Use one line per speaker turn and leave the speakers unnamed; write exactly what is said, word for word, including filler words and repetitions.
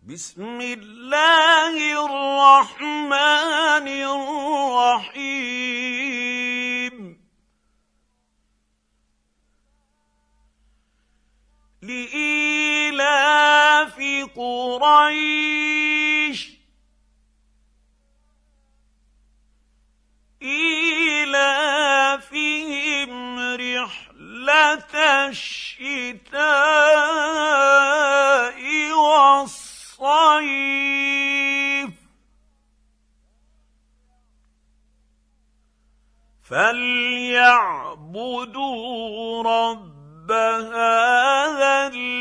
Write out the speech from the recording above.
بسم الله الرحمن الرحيم لإيلاف قريش إيلافهم رحلة الشتاء والصيف فليعبدوا رب هذا